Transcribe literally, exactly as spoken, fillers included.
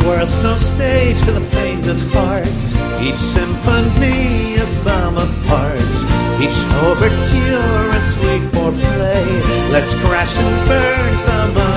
world's no stage for the faint at heart. Each symphony a sum of parts, each overture a sweet foreplay. Let's crash and burn some